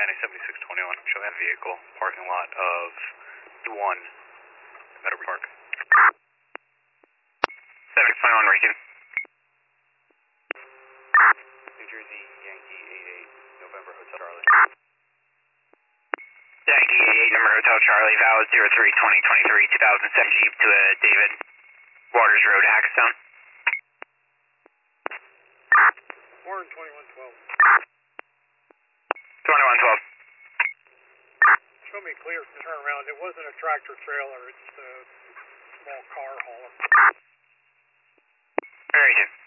County 7621. Show that vehicle, parking lot of 1 Meadowbrook Park. 721 Recon. New Jersey Yankee 88 November Hotel Charlie. Yankee 88 number Hotel Charlie, valid 03-2023, 2007 Jeep to David Waters Road, Hackettstown. Warren 2112. 2112. Show me clear to turn around. It wasn't a tractor trailer, it's a small car hauler. Very good.